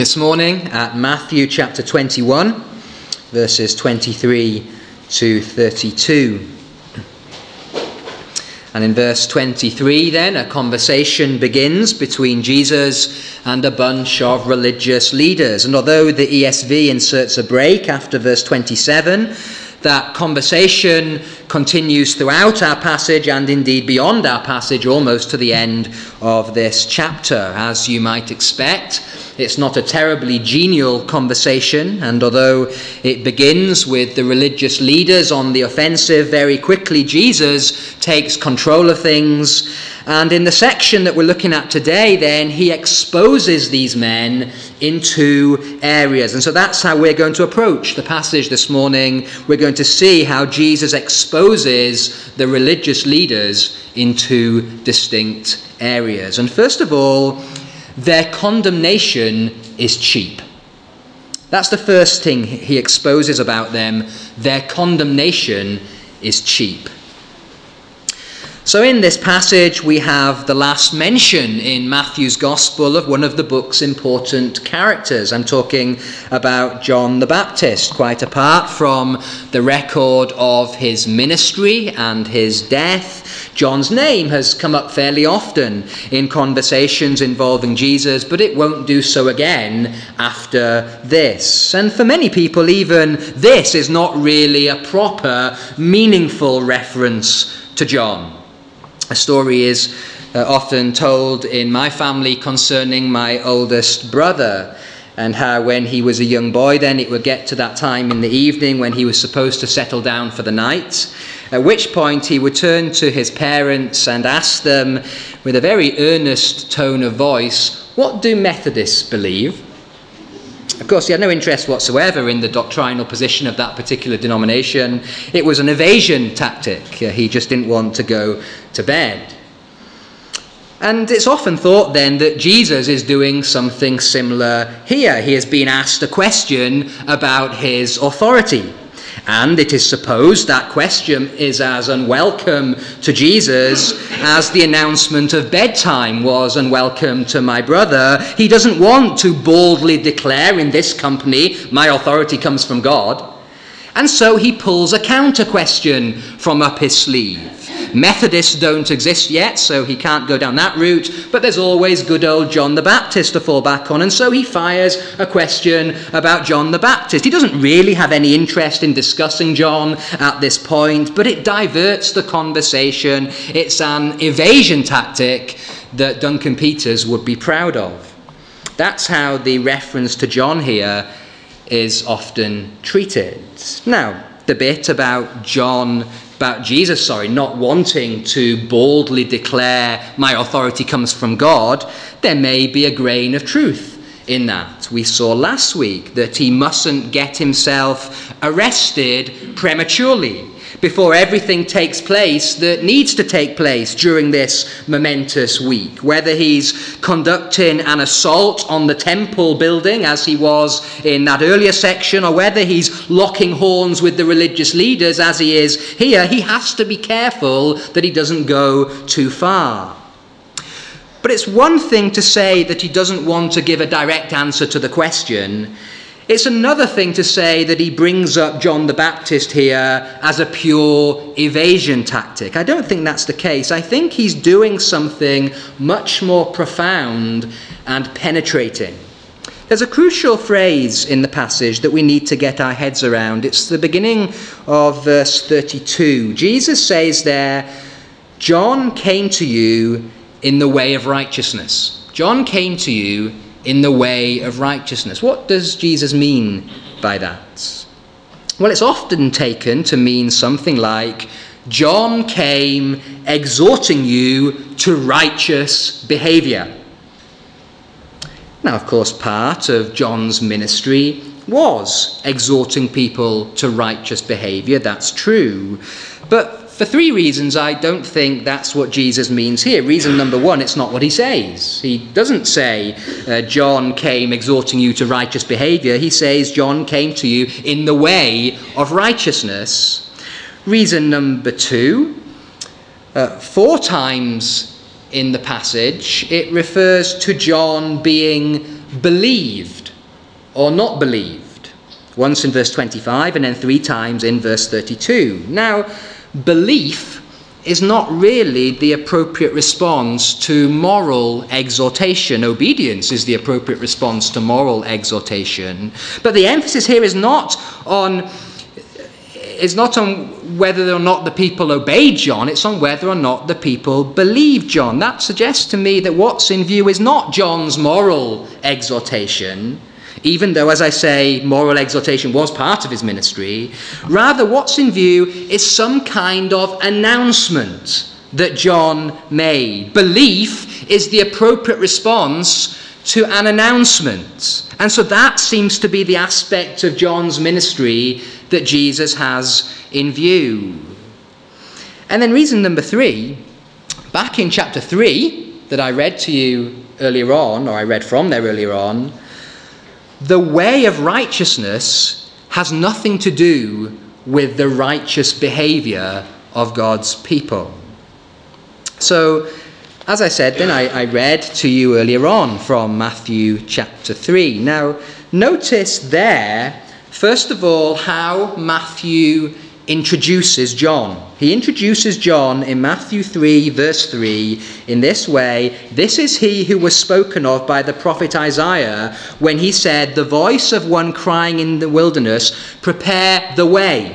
This morning at Matthew chapter 21, verses 23 to 32. And in verse 23 then, a conversation begins between Jesus and a bunch of religious leaders. And although the ESV inserts a break after verse 27, that conversation continues throughout our passage and indeed beyond our passage almost to the end of this chapter. As you might expect, it's not a terribly genial conversation, and although it begins with the religious leaders on the offensive, very quickly Jesus takes control of things. And in the section that we're looking at today, then, he exposes these men in two areas. And so that's how we're going to approach the passage this morning. We're going to see how Jesus exposes the religious leaders in two distinct areas. And first of all, their condemnation is cheap. That's the first thing he exposes about them. Their condemnation is cheap. So in this passage, we have the last mention in Matthew's Gospel of one of the book's important characters. I'm talking about John the Baptist, quite apart from the record of his ministry and his death. John's name has come up fairly often in conversations involving Jesus, but it won't do so again after this. And for many people, even this is not really a proper, meaningful reference to John. A story is often told in my family concerning my oldest brother, and how when he was a young boy, then it would get to that time in the evening when he was supposed to settle down for the night, at which point he would turn to his parents and ask them with a very earnest tone of voice, "What do Methodists believe?" Of course, he had no interest whatsoever in the doctrinal position of that particular denomination. It was an evasion tactic. He just didn't want to go to bed. And it's often thought then that Jesus is doing something similar here. He has been asked a question about his authority. And it is supposed that question is as unwelcome to Jesus as the announcement of bedtime was unwelcome to my brother. He doesn't want to boldly declare in this company, "My authority comes from God." And so he pulls a counter question from up his sleeve. Methodists don't exist yet, so he can't go down that route, but there's always good old John the Baptist to fall back on, and so he fires a question about John the Baptist. He doesn't really have any interest in discussing John at this point, but it diverts the conversation. It's an evasion tactic that Duncan Peters would be proud of. That's how the reference to John here is often treated. Now, the bit about Jesus not wanting to boldly declare, "My authority comes from God," there may be a grain of truth in that. We saw last week that he mustn't get himself arrested prematurely before everything takes place that needs to take place during this momentous week. Whether he's conducting an assault on the temple building, as he was in that earlier section, or whether he's locking horns with the religious leaders, as he is here, he has to be careful that he doesn't go too far. But it's one thing to say that he doesn't want to give a direct answer to the question. It's another thing to say that he brings up John the Baptist here as a pure evasion tactic. I don't think that's the case. I think he's doing something much more profound and penetrating. There's a crucial phrase in the passage that we need to get our heads around. It's the beginning of verse 32. Jesus says there, "John came to you in the way of righteousness." John came to you in the way of righteousness. What does Jesus mean by that? Well, it's often taken to mean something like, John came exhorting you to righteous behavior. Now, of course, part of John's ministry was exhorting people to righteous behavior. That's true. But for three reasons, I don't think that's what Jesus means here. Reason number one, it's not what he says. He doesn't say, John came exhorting you to righteous behavior. He says, John came to you in the way of righteousness. Reason number two, 4 times in the passage, it refers to John being believed or not believed. Once in verse 25 and then 3 times in verse 32. Now, belief is not really the appropriate response to moral exhortation. Obedience is the appropriate response to moral exhortation. But the emphasis here is not on whether or not the people obeyed John, it's on whether or not the people believed John. That suggests to me that what's in view is not John's moral exhortation, even though, as I say, moral exhortation was part of his ministry. Rather, what's in view is some kind of announcement that John made. Belief is the appropriate response to an announcement. And so that seems to be the aspect of John's ministry that Jesus has in view. And then reason number 3, back in chapter 3 that I read to you earlier on, or I read from there earlier on, the way of righteousness has nothing to do with the righteous behavior of God's people. So, as I said, then I read to you earlier on from Matthew chapter 3. Now, notice there, first of all, how Matthew introduces John. He introduces John in Matthew 3, verse 3, in this way: "This is he who was spoken of by the prophet Isaiah when he said, 'The voice of one crying in the wilderness, prepare the way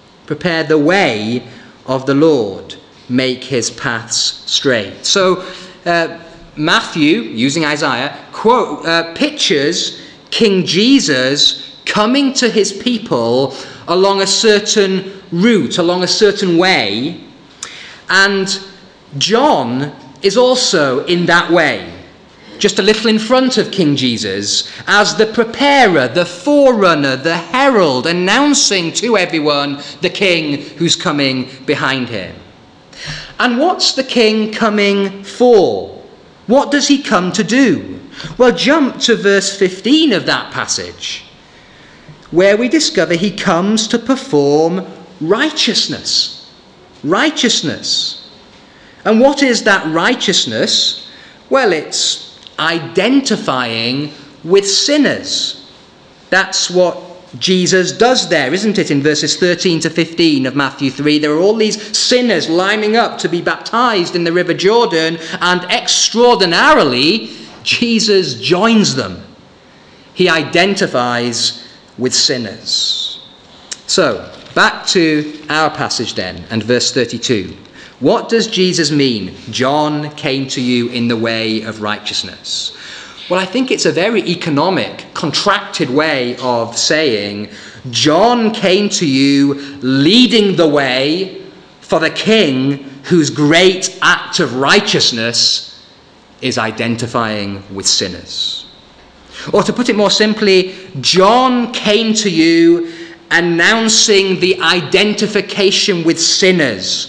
of the Lord, make his paths straight.'" So Matthew, using Isaiah, pictures King Jesus coming to his people along a certain route, along a certain way, and John is also in that way, just a little in front of King Jesus, as the preparer, the forerunner, the herald, announcing to everyone the king who's coming behind him. And what's the king coming for? What does he come to do? Well, jump to verse 15 of that passage, where we discover he comes to perform righteousness. Righteousness. And what is that righteousness? Well, it's identifying with sinners. That's what Jesus does there, isn't it? In verses 13 to 15 of Matthew 3, there are all these sinners lining up to be baptized in the River Jordan, and extraordinarily, Jesus joins them. He identifies with sinners. So, back to our passage then, and verse 32. What does Jesus mean? John came to you in the way of righteousness. Well, I think it's a very economic, contracted way of saying John came to you leading the way for the king whose great act of righteousness is identifying with sinners. Or to put it more simply, John came to you announcing the identification with sinners,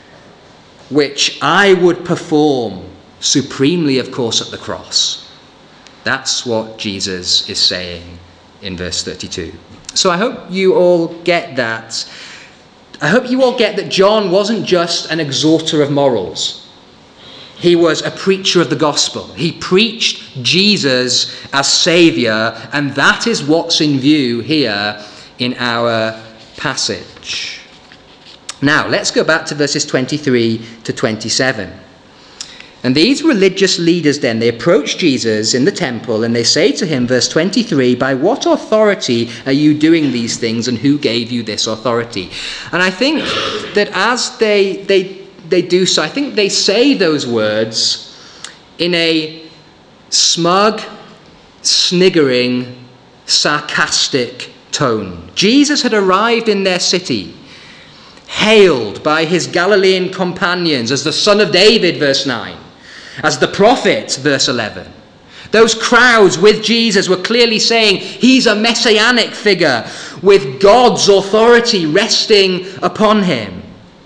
which I would perform supremely, of course, at the cross. That's what Jesus is saying in verse 32. So I hope you all get that. I hope you all get that John wasn't just an exhorter of morals. He was a preacher of the gospel. He preached Jesus as Saviour, and that is what's in view here in our passage. Now, let's go back to verses 23 to 27. And these religious leaders then, they approach Jesus in the temple and they say to him, verse 23, "By what authority are you doing these things, and who gave you this authority?" And I think that as they do so, I think they say those words in a smug, sniggering, sarcastic tone. Jesus had arrived in their city, hailed by his Galilean companions as the Son of David, verse 9, as the prophet, verse 11. Those crowds with Jesus were clearly saying he's a messianic figure with God's authority resting upon him.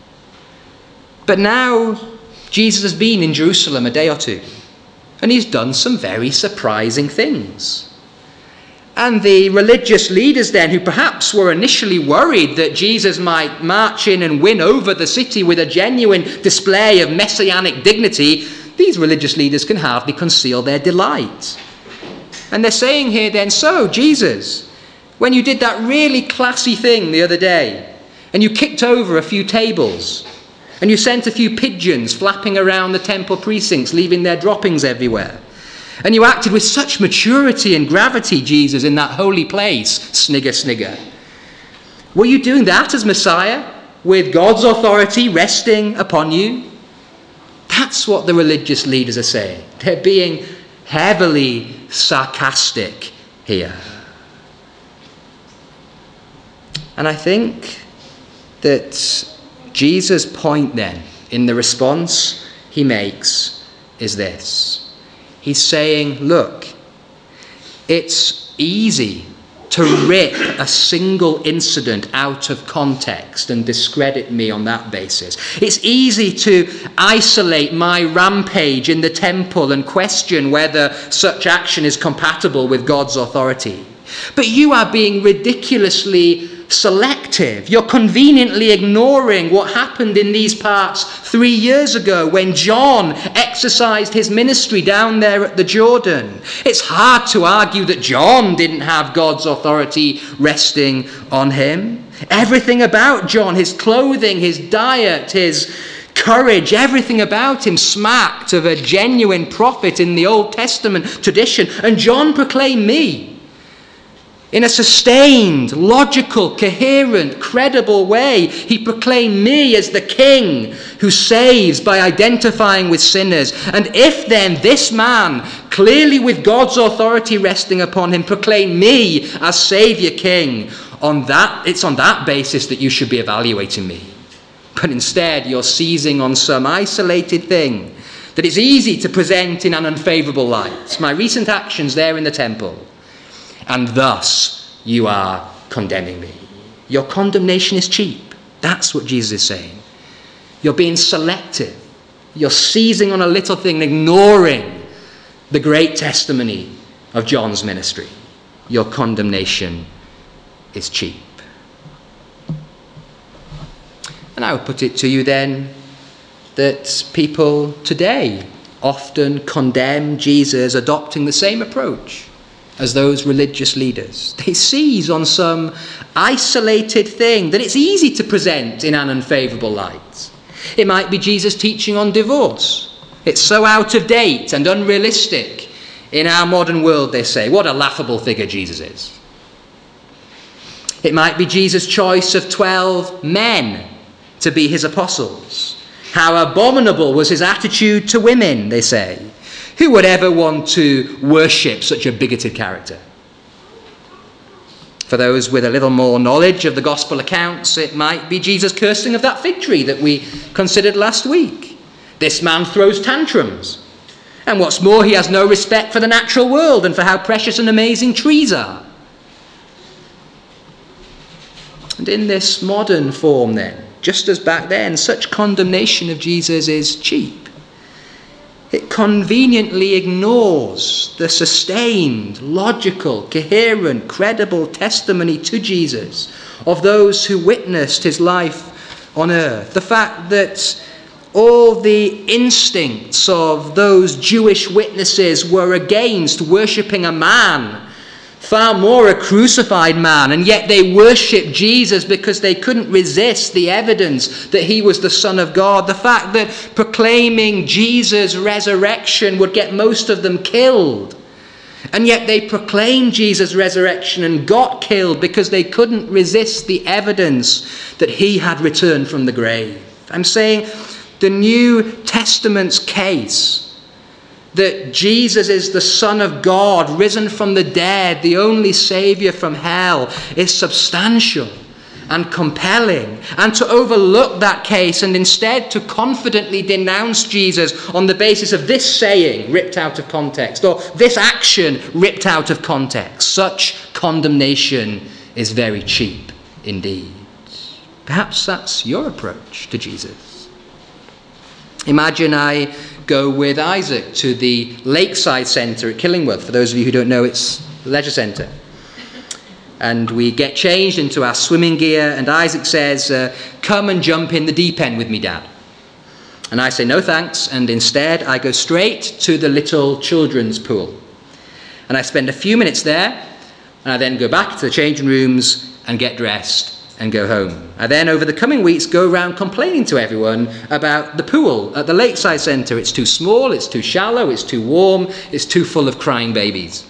But now Jesus has been in Jerusalem a day or two, and he's done some very surprising things. And the religious leaders then, who perhaps were initially worried that Jesus might march in and win over the city with a genuine display of messianic dignity, these religious leaders can hardly conceal their delight. And they're saying here then, so Jesus, when you did that really classy thing the other day, and you kicked over a few tables, and you sent a few pigeons flapping around the temple precincts, leaving their droppings everywhere, and you acted with such maturity and gravity, Jesus, in that holy place, snigger, snigger. Were you doing that as Messiah, with God's authority resting upon you? That's what the religious leaders are saying. They're being heavily sarcastic here. And I think that Jesus' point then, in the response he makes, is this. He's saying, look, it's easy to rip a single incident out of context and discredit me on that basis. It's easy to isolate my rampage in the temple and question whether such action is compatible with God's authority. But you are being ridiculously selective. You're conveniently ignoring what happened in these parts 3 years ago when John exercised his ministry down there at the Jordan. It's hard to argue that John didn't have God's authority resting on him. Everything about John, his clothing, his diet, his courage, everything about him smacked of a genuine prophet in the Old Testament tradition. And John proclaimed me in a sustained, logical, coherent, credible way. He proclaimed me as the king who saves by identifying with sinners. And if then this man, clearly with God's authority resting upon him, proclaimed me as Saviour King, it's on that basis that you should be evaluating me. But instead you're seizing on some isolated thing that it's easy to present in an unfavourable light. My recent actions there in the temple. And thus you are condemning me. Your condemnation is cheap. That's what Jesus is saying. You're being selective. You're seizing on a little thing, ignoring the great testimony of John's ministry. Your condemnation is cheap. And I would put it to you then that people today often condemn Jesus adopting the same approach as those religious leaders. They seize on some isolated thing that it's easy to present in an unfavourable light. It might be Jesus' teaching on divorce. It's so out of date and unrealistic in our modern world, they say. What a laughable figure Jesus is. It might be Jesus' choice of 12 men to be his apostles. How abominable was his attitude to women, they say. Who would ever want to worship such a bigoted character? For those with a little more knowledge of the gospel accounts, it might be Jesus' cursing of that fig tree that we considered last week. This man throws tantrums. And what's more, he has no respect for the natural world and for how precious and amazing trees are. And in this modern form then, just as back then, such condemnation of Jesus is cheap. It conveniently ignores the sustained, logical, coherent, credible testimony to Jesus of those who witnessed his life on earth. The fact that all the instincts of those Jewish witnesses were against worshipping a man, far more a crucified man, and yet they worshipped Jesus because they couldn't resist the evidence that he was the Son of God. The fact that proclaiming Jesus' resurrection would get most of them killed, and yet they proclaimed Jesus' resurrection and got killed because they couldn't resist the evidence that he had returned from the grave. I'm saying the New Testament's case that Jesus is the Son of God, risen from the dead, the only Saviour from hell, is substantial and compelling. And to overlook that case and instead to confidently denounce Jesus on the basis of this saying ripped out of context, or this action ripped out of context, such condemnation is very cheap indeed. Perhaps that's your approach to Jesus. Imagine I go with Isaac to the Lakeside Centre at Killingworth. For those of you who don't know, it's the leisure centre. And we get changed into our swimming gear, and Isaac says, come and jump in the deep end with me, Dad. And I say, no thanks, and instead I go straight to the little children's pool. And I spend a few minutes there, and I then go back to the changing rooms and get dressed and go home. I then, over the coming weeks, go around complaining to everyone about the pool at the Lakeside Centre. It's too small, it's too shallow, it's too warm, it's too full of crying babies.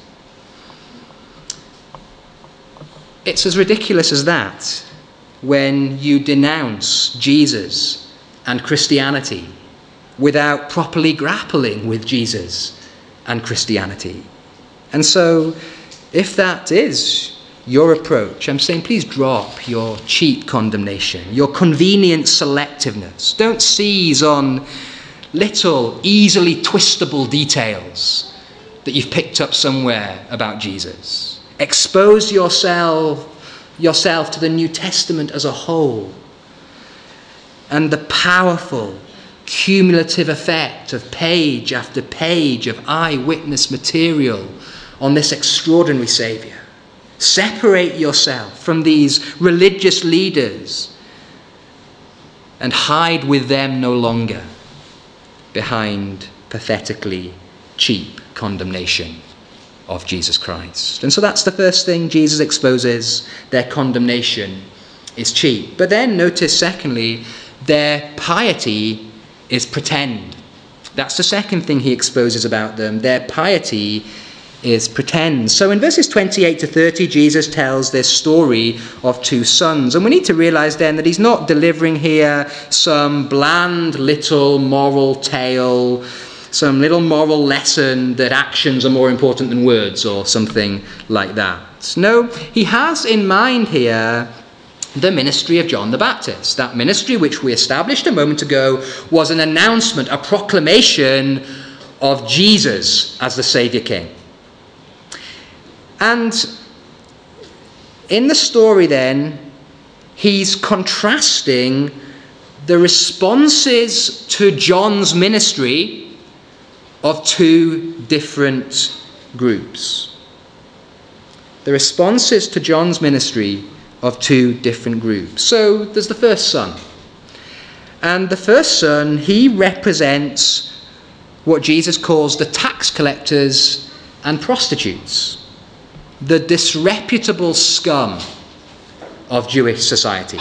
It's as ridiculous as that when you denounce Jesus and Christianity without properly grappling with Jesus and Christianity. And so, if that is your approach, I'm saying please drop your cheap condemnation, your convenient selectiveness. Don't seize on little, easily twistable details that you've picked up somewhere about Jesus. Expose yourself to the New Testament as a whole and the powerful, cumulative effect of page after page of eyewitness material on this extraordinary Saviour. Separate yourself from these religious leaders and hide with them no longer behind pathetically cheap condemnation of Jesus Christ. And so that's the first thing Jesus exposes. Their condemnation is cheap. But then notice, secondly, their piety is pretend. That's the second thing he exposes about them. Their piety is pretend. So in verses 28 to 30, Jesus tells this story of two sons. And we need to realize then that he's not delivering here some bland little moral tale, some little moral lesson that actions are more important than words or something like that. No, he has in mind here the ministry of John the Baptist. That ministry, which we established a moment ago, was an announcement, a proclamation of Jesus as the Saviour King. And in the story then, he's contrasting the responses to John's ministry of two different groups. The responses to John's ministry of two different groups. So there's the first son. And the first son, he represents what Jesus calls the tax collectors and prostitutes, the disreputable scum of Jewish society.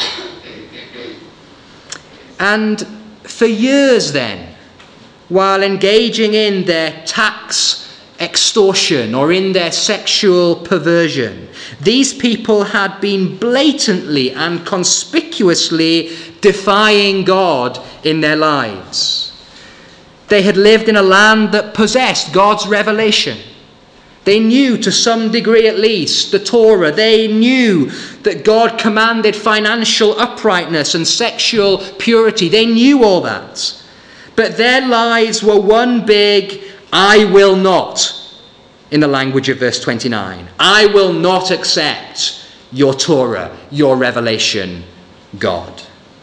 And for years then, while engaging in their tax extortion or in their sexual perversion, these people had been blatantly and conspicuously defying God in their lives. They had lived in a land that possessed God's revelation. They knew, to some degree at least, the Torah. They knew that God commanded financial uprightness and sexual purity. They knew all that. But their lives were one big "I will not," in the language of verse 29. I will not accept your Torah, your revelation, God.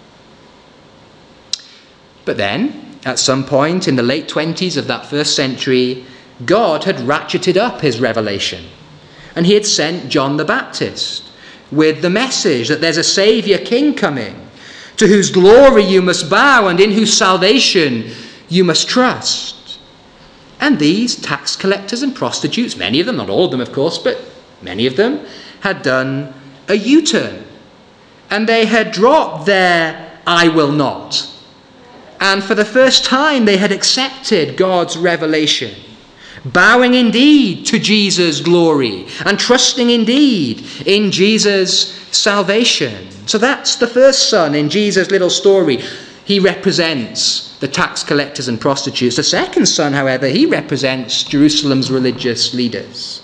But then, at some point in the late 20s of that first century, God had ratcheted up his revelation, and he had sent John the Baptist with the message that there's a Saviour King coming, to whose glory you must bow and in whose salvation you must trust. And these tax collectors and prostitutes, many of them, not all of them of course, but many of them, had done a U-turn. And they had dropped their "I will not." And for the first time they had accepted God's revelation, bowing indeed to Jesus' glory and trusting indeed in Jesus' salvation. So that's the first son in Jesus' little story. He represents the tax collectors and prostitutes. The second son, however, he represents Jerusalem's religious leaders.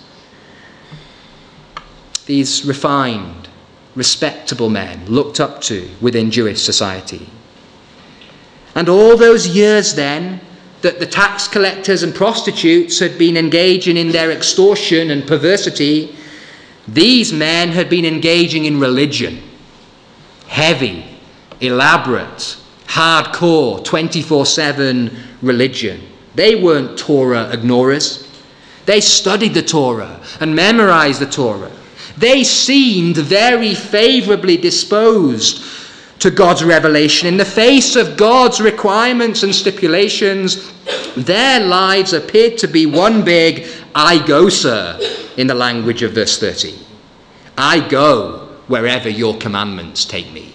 These refined, respectable men looked up to within Jewish society. And all those years then that the tax collectors and prostitutes had been engaging in their extortion and perversity, these men had been engaging in religion. Heavy, elaborate, hardcore, 24/7 religion. They weren't Torah ignorers. They studied the Torah and memorized the Torah. They seemed very favorably disposed to God's revelation in the face of God's requirements and stipulations. Their lives appeared to be one big "I go, sir," in the language of verse 30. I go wherever your commandments take me.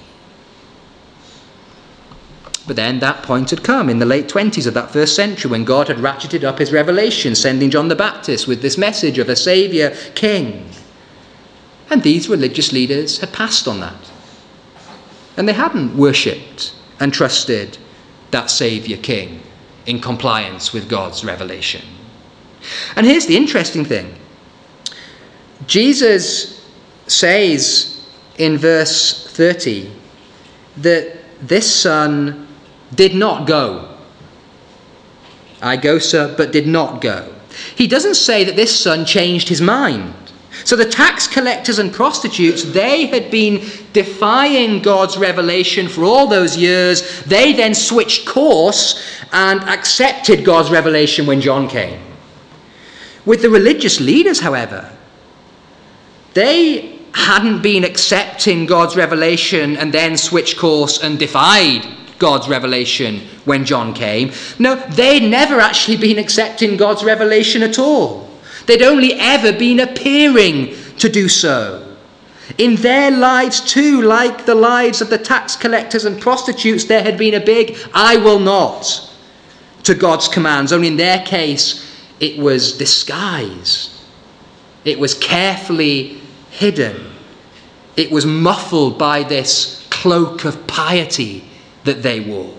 But then that point had come in the late 20s of that first century, when God had ratcheted up his revelation, sending John the Baptist with this message of a saviour king. And these religious leaders had passed on that. And they hadn't worshipped and trusted that saviour king in compliance with God's revelation. And here's the interesting thing. Jesus says in verse 30 that this son did not go. I go, sir, but did not go. He doesn't say that this son changed his mind. So the tax collectors and prostitutes, they had been defying God's revelation for all those years. They then switched course and accepted God's revelation when John came. With the religious leaders, however, they hadn't been accepting God's revelation and then switched course and defied God's revelation when John came. No, they'd never actually been accepting God's revelation at all. They'd only ever been appearing to do so. In their lives too, like the lives of the tax collectors and prostitutes, there had been a big "I will not" to God's commands. Only in their case, it was disguised. It was carefully hidden. It was muffled by this cloak of piety that they wore.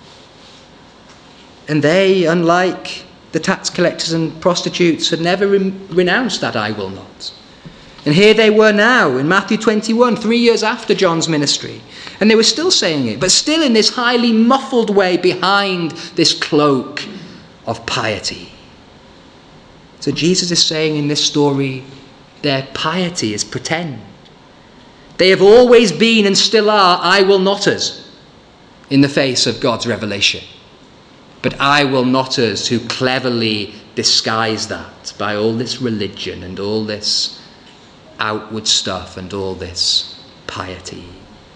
And they, unlike the tax collectors and prostitutes, had never renounced that "I will not." And here they were now in Matthew 21, 3 years after John's ministry. And they were still saying it, but still in this highly muffled way behind this cloak of piety. So Jesus is saying in this story, their piety is pretend. They have always been and still are "I will noters" in the face of God's revelation. But "I will noters" who cleverly disguise that by all this religion and all this outward stuff and all this piety.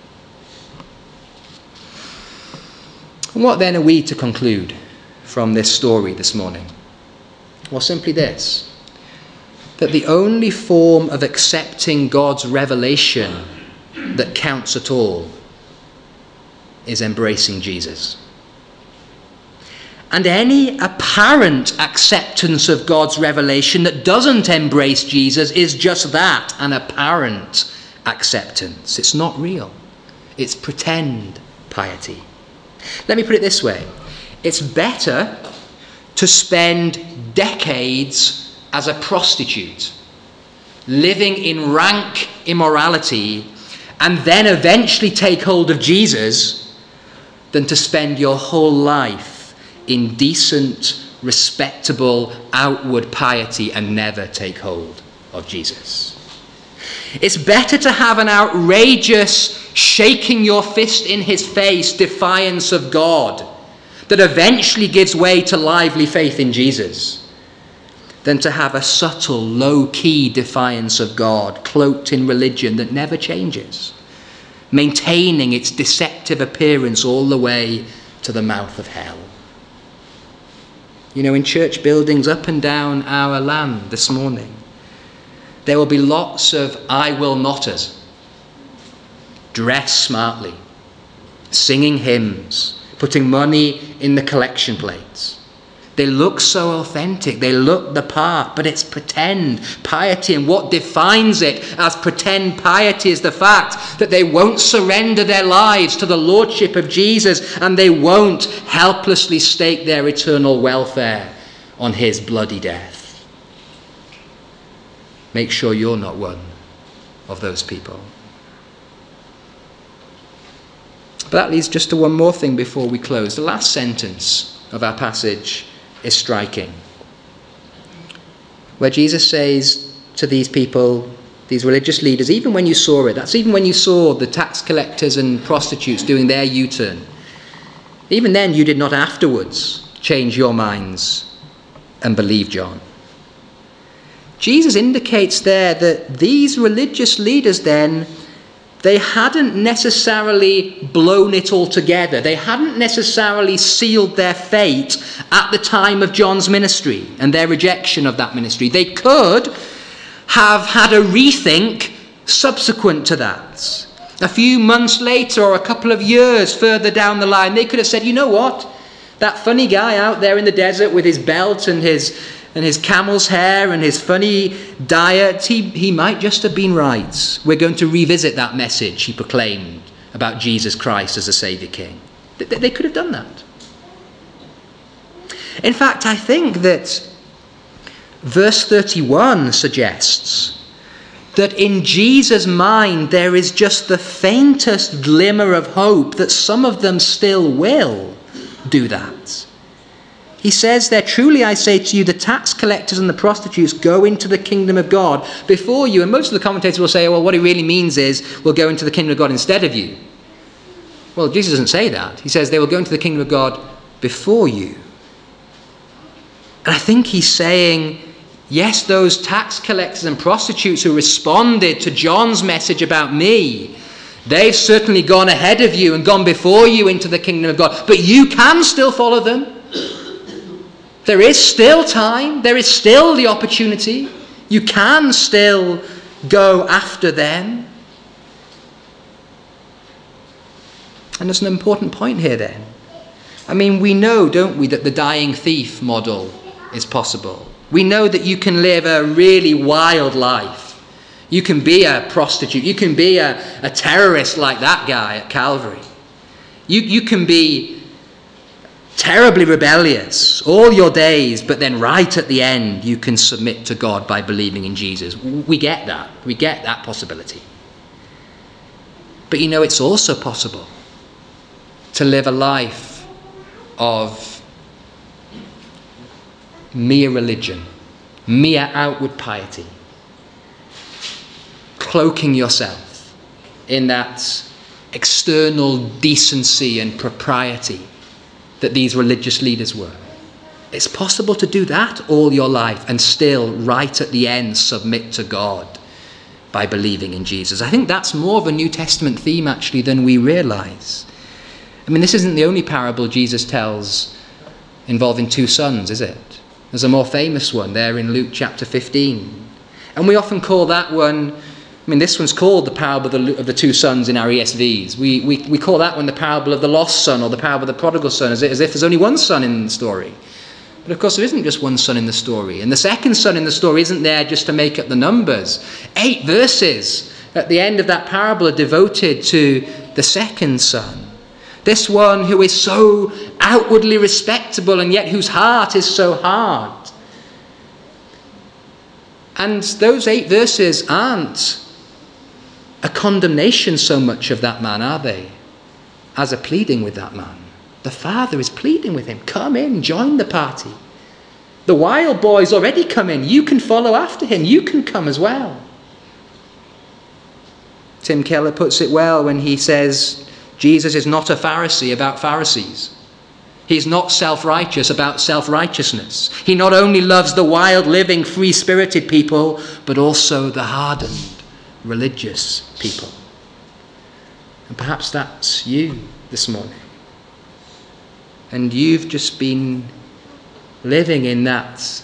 And what then are we to conclude from this story this morning? Well, simply this: that the only form of accepting God's revelation that counts at all is embracing Jesus. And any apparent acceptance of God's revelation that doesn't embrace Jesus is just that, an apparent acceptance. It's not real. It's pretend piety. Let me put it this way. It's better to spend decades as a prostitute, living in rank immorality, and then eventually take hold of Jesus, than to spend your whole life in decent, respectable, outward piety and never take hold of Jesus. It's better to have an outrageous, shaking your fist in his face defiance of God that eventually gives way to lively faith in Jesus, than to have a subtle, low-key defiance of God cloaked in religion that never changes, maintaining its deceptive appearance all the way to the mouth of hell. You know, in church buildings up and down our land this morning, there will be lots of "I will noters," dressed smartly, singing hymns, putting money in the collection plates. They look so authentic, they look the part, but it's pretend piety. And what defines it as pretend piety is the fact that they won't surrender their lives to the lordship of Jesus, and they won't helplessly stake their eternal welfare on his bloody death. Make sure you're not one of those people. But that leads just to one more thing before we close. The last sentence of our passage is striking, where Jesus says to these people, these religious leaders, even when you saw it, that's even when you saw the tax collectors and prostitutes doing their U-turn, even then you did not afterwards change your minds and believe John. Jesus indicates there that these religious leaders then, they hadn't necessarily blown it all together. They hadn't necessarily sealed their fate at the time of John's ministry and their rejection of that ministry. They could have had a rethink subsequent to that. A few months later or a couple of years further down the line, they could have said, you know what? That funny guy out there in the desert with his belt and his camel's hair and his funny diet, he might just have been right. We're going to revisit that message he proclaimed about Jesus Christ as a Saviour King. They could have done that. In fact, I think that verse 31 suggests that in Jesus' mind there is just the faintest glimmer of hope that some of them still will do that. He says there, truly I say to you, the tax collectors and the prostitutes go into the kingdom of God before you. And most of the commentators will say, well, what he really means is we'll go into the kingdom of God instead of you. Well, Jesus doesn't say that. He says they will go into the kingdom of God before you. And I think he's saying, yes, those tax collectors and prostitutes who responded to John's message about me, they've certainly gone ahead of you and gone before you into the kingdom of God. But you can still follow them. There is still time. There is still the opportunity. You can still go after them. And there's an important point here then. I mean, we know, don't we, that the dying thief model is possible. We know that you can live a really wild life. You can be a prostitute. You can be a terrorist like that guy at Calvary. You can be terribly rebellious all your days, but then right at the end you can submit to God by believing in Jesus. We get that. We get that possibility. But you know, it's also possible to live a life of mere religion, mere outward piety, cloaking yourself in that external decency and propriety that these religious leaders were. It's possible to do that all your life and still, right at the end, submit to God by believing in Jesus. I think that's more of a New Testament theme, actually, than we realize. I mean, this isn't the only parable Jesus tells involving two sons, is it? There's a more famous one there in Luke chapter 15. And we often call that one, I mean, this one's called the parable of the two sons in our ESVs. We call that one the parable of the lost son or the parable of the prodigal son, as if there's only one son in the story. But of course there isn't just one son in the story. And the second son in the story isn't there just to make up the numbers. 8 verses at the end of that parable are devoted to the second son. This one who is so outwardly respectable and yet whose heart is so hard. And those 8 verses aren't a condemnation so much of that man, are they? As a pleading with that man. The father is pleading with him. Come in, join the party. The wild boy's already come in. You can follow after him. You can come as well. Tim Keller puts it well when he says, Jesus is not a Pharisee about Pharisees. He's not self-righteous about self-righteousness. He not only loves the wild, living, free-spirited people, but also the hardened, religious people. And perhaps that's you this morning. And you've just been living in that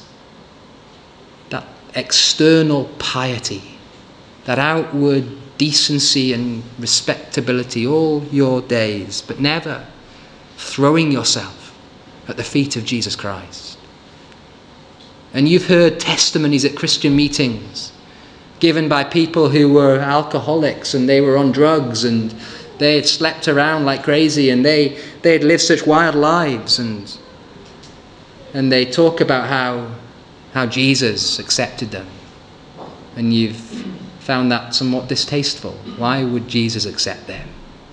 external piety, that outward decency and respectability all your days, but never throwing yourself at the feet of Jesus Christ. And you've heard testimonies at Christian meetings given by people who were alcoholics and they were on drugs and they had slept around like crazy and they had lived such wild lives, and they talk about how Jesus accepted them. And you've found that somewhat distasteful. Why would Jesus accept them?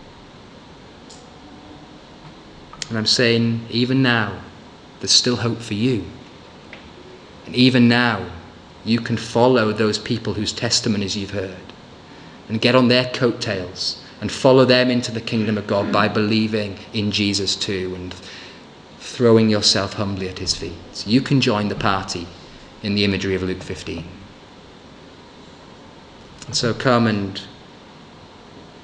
And I'm saying, even now, there's still hope for you. And even now, you can follow those people whose testimonies you've heard and get on their coattails and follow them into the kingdom of God by believing in Jesus too and throwing yourself humbly at his feet. You can join the party in the imagery of Luke 15. And so come and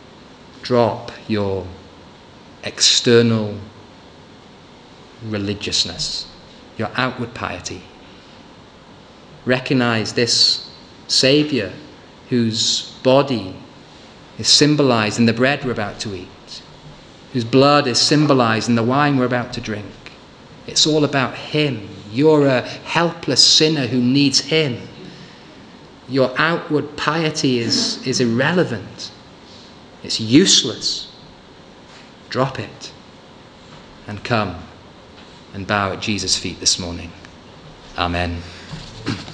Drop your external religiousness, your outward piety. Recognize this Saviour whose body is symbolized in the bread we're about to eat, whose blood is symbolized in the wine we're about to drink. It's all about him. You're a helpless sinner who needs him. Your outward piety is irrelevant. It's useless. Drop it and come and bow at Jesus' feet this morning. Amen.